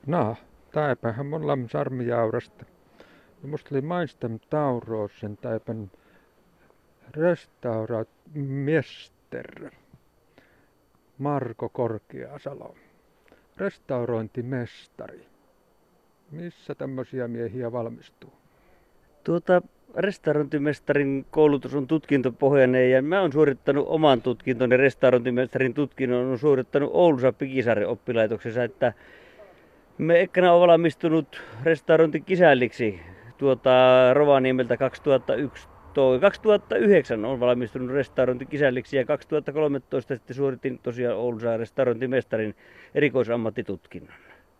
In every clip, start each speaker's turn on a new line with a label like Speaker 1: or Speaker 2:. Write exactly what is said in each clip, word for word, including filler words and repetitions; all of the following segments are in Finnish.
Speaker 1: No, täipähän mun lam sarmijaurasta. Ja musta oli maistem tauroosen täipän restaurat mester Marko Korkeasalo. Restaurointimestari. Missä tämmöisiä miehiä valmistuu?
Speaker 2: Tuota, restaurointimestarin koulutus on tutkintopohjainen ja mä oon suorittanut oman tutkintoni, restaurointimestarin tutkinnon on suorittanut Oulussa Pikisaaren oppilaitoksessa, että me ekkana on valmistunut restaurointikisälliksi tuota Rovaniemeltä kaksituhattayksi. kaksituhattayhdeksän on valmistunut restaurointikisälliksi ja kaksituhattakolmetoista sitten suoritin tosiaan Oulussa restaurointimestarin erikoisammattitutkinnon.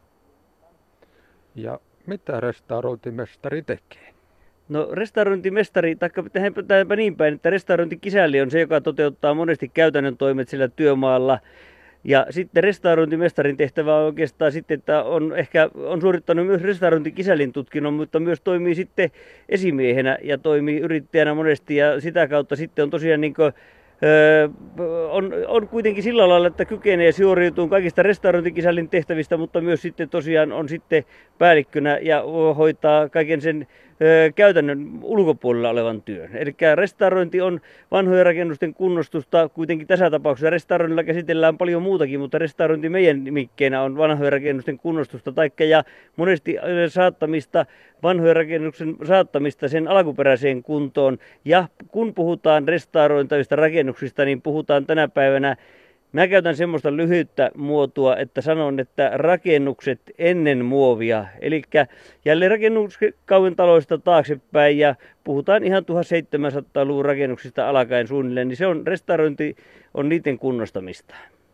Speaker 1: Ja mitä restaurointimestari tekee?
Speaker 2: No restaurointimestari, taikka tehdäänpä niin päin, että restaurointikisälli on se, joka toteuttaa monesti käytännön toimet sillä työmaalla. Ja sitten restaurointimestarin tehtävä on oikeastaan sitten, että on ehkä on suorittanut myös restaurointikisällin tutkinnon, mutta myös toimii sitten esimiehenä ja toimii yrittäjänä monesti ja sitä kautta sitten on tosiaan niin kuin, Öö, on, on kuitenkin sillä lailla, että kykenee suoriutumaan kaikista restaurointikisällin tehtävistä, mutta myös sitten tosiaan on sitten päällikkönä ja hoitaa kaiken sen öö, käytännön ulkopuolella olevan työn. Eli restaurointi on vanhojen rakennusten kunnostusta, kuitenkin tässä tapauksessa restauroinnilla käsitellään paljon muutakin, mutta restaurointi meidän nimikkeenä on vanhojen rakennusten kunnostusta, taikka ja monesti saattamista, vanhojen rakennuksen saattamista sen alkuperäiseen kuntoon. Ja kun puhutaan restaurointavista rakennuksista, niin puhutaan tänä päivänä, mä käytän semmoista lyhyttä muotoa, että sanon, että rakennukset ennen muovia. Eli jälleen rakennuskauden taloista taaksepäin ja puhutaan ihan tuhatseitsemänsataaluvun rakennuksista alkaen suunnilleen, niin se on restaurointi on niiden kunnostamista.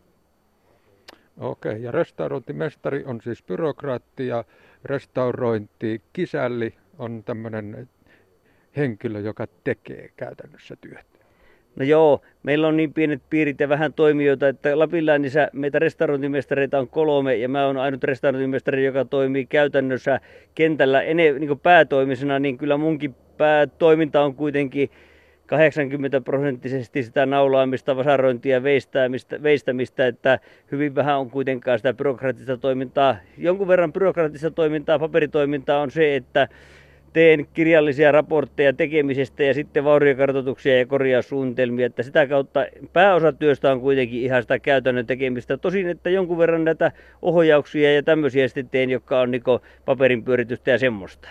Speaker 1: Okei, ja restaurointimestari on siis byrokraatti ja restaurointikisälli on tämmöinen henkilö, joka tekee käytännössä työtä.
Speaker 2: No joo, meillä on niin pienet piirit ja vähän toimijoita, että Lapinläänissä meitä restaurointimestareita on kolme ja mä oon ainut restaurointimestari, joka toimii käytännössä kentällä ene, niin päätoimisena, niin kyllä munkin päätoiminta on kuitenkin kahdeksankymmentä prosenttisesti sitä naulaamista, vasarointia ja veistämistä, veistämistä, että hyvin vähän on kuitenkaan sitä byrokraattista toimintaa. Jonkun verran byrokraattista toimintaa, paperitoimintaa on se, että teen kirjallisia raportteja tekemisestä ja sitten vauriokartoituksia ja korjaussuunnitelmia, että sitä kautta pääosa työstä on kuitenkin ihan sitä käytännön tekemistä. Tosin, että jonkun verran näitä ohjauksia ja tämmöisiä sitten teen, jotka on niin paperin pyöritystä ja semmoista.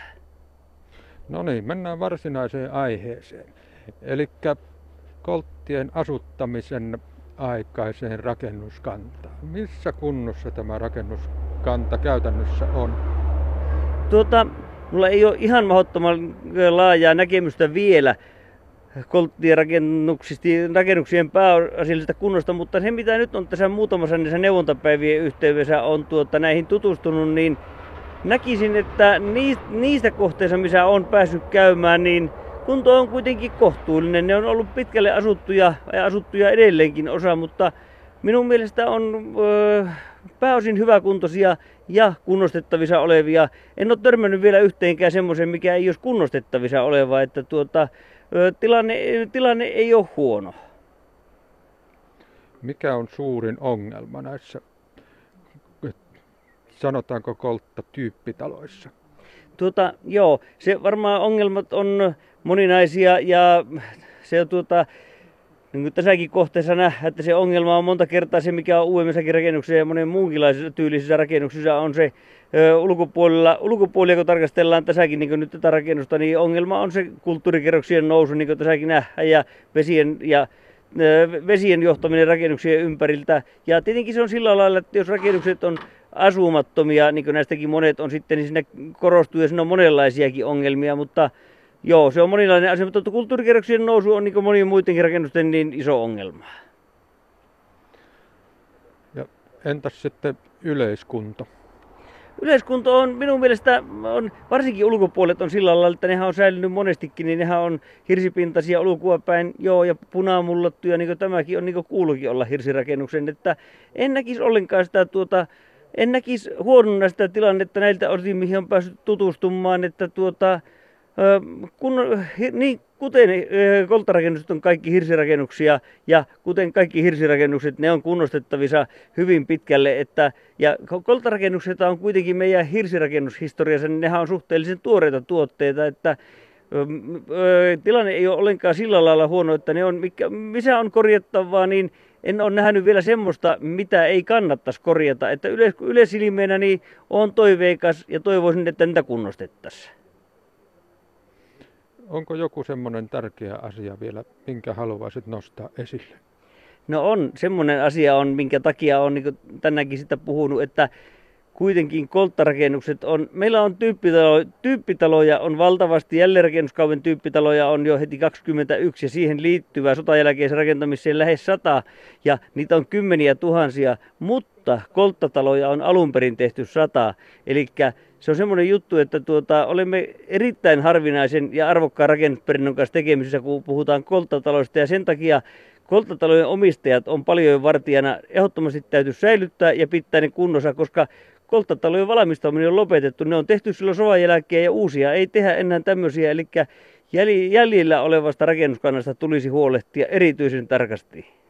Speaker 1: No niin, mennään varsinaiseen aiheeseen. Eli kolttien asuttamisen aikaiseen rakennuskantaan. Missä kunnossa tämä rakennuskanta käytännössä on?
Speaker 2: Tuota, mulla ei ole ihan mahdottoman laajaa näkemystä vielä kolttien rakennuksien pääasiallisesta kunnosta, mutta se mitä nyt on tässä muutamassa niissä neuvontapäivien yhteydessä on tuota, näihin tutustunut, niin näkisin, että niistä kohteista, missä on päässyt käymään, niin kunto on kuitenkin kohtuullinen. Ne on ollut pitkälle asuttuja ja asuttuja edelleenkin osa, mutta minun mielestä on ö, pääosin hyväkuntoisia ja kunnostettavissa olevia. En ole törmännyt vielä yhteenkään semmoisen, mikä ei olisi kunnostettavissa oleva, että tuota, ö, tilanne, tilanne ei ole huono.
Speaker 1: Mikä on suurin ongelma näissä, sanotaanko kolttatyyppitaloissa?
Speaker 2: Tuota, joo, se varmaan ongelmat on moninaisia ja se on tuota, niin kuin tässäkin kohteessa nähdään, että se ongelma on monta kertaa se, mikä on uudemmissakin rakennuksissa ja monen muunkinlaisissa tyylisissä rakennuksissa on se ö, ulkopuolella, ulkopuolella, kun tarkastellaan tässäkin niin nyt tätä rakennusta, niin ongelma on se kulttuurikerroksien nousu, niin kuin tässäkin nähdään, ja vesien ja ö, vesien johtaminen rakennuksien ympäriltä. Ja tietenkin se on sillä lailla, että jos rakennukset on asumattomia, niin kuin näistäkin monet on sitten, niin siinä korostuu ja siinä on monenlaisiakin ongelmia, mutta joo, se on moninainen asia, mutta kulttuurikerroksien nousu on niin kuin monien muidenkin rakennusten niin iso ongelma.
Speaker 1: Ja entäs sitten yleiskunto?
Speaker 2: Yleiskunto on minun mielestä, on, varsinkin ulkopuolet on sillä lailla, että nehän on säilynyt monestikin, niin nehän on hirsipintaisia ulkoa päin, joo, ja punamullattuja, niin kuin tämäkin on, niin kuin kuuluukin olla hirsirakennuksen, että en näkisi ollenkaan sitä tuota, en näkisi huonona sitä tilannetta näiltä osin, mihin on päässyt tutustumaan, että tuota, kun, niin kuten ö, kolttarakennukset on kaikki hirsirakennuksia ja kuten kaikki hirsirakennukset, ne on kunnostettavissa hyvin pitkälle. Että, ja kolttarakennukset on kuitenkin meidän hirsirakennushistoriassa, niin nehän on suhteellisen tuoreita tuotteita, että tilanne ei ole ollenkaan sillä lailla huono, että ne on, mikä, missä on korjattavaa, niin en ole nähnyt vielä semmoista, mitä ei kannattaisi korjata. Että yleis, yleisilmeenä niin on toiveikas ja toivoisin, että niitä kunnostettaisiin.
Speaker 1: Onko joku semmoinen tärkeä asia vielä, minkä haluaisit nostaa esille?
Speaker 2: No on, semmoinen asia on, minkä takia on niin tänäänkin sitä puhunut, että kuitenkin kolttarakennukset on, meillä on tyyppitalo, tyyppitaloja, on valtavasti, jälleenrakennuskauden tyyppitaloja on jo heti kaksikymmentäyksi ja siihen liittyvää sotajälkeisen rakentamiseen lähes sata ja niitä on kymmeniä tuhansia, mutta kolttataloja on alun perin tehty sata. Eli se on semmoinen juttu, että tuota, olemme erittäin harvinaisen ja arvokkaan rakennusperinnön kanssa tekemisissä, kun puhutaan kolttataloista ja sen takia kolttatalojen omistajat on paljon vartijana, ehdottomasti täytyy säilyttää ja pitää ne kunnossa, koska kolttatalojen valmistaminen on lopetettu. Ne on tehty silloin sodan jälkeen ja uusia ei tehdä enää tämmöisiä. Eli jäljellä olevasta rakennuskannasta tulisi huolehtia erityisen tarkasti.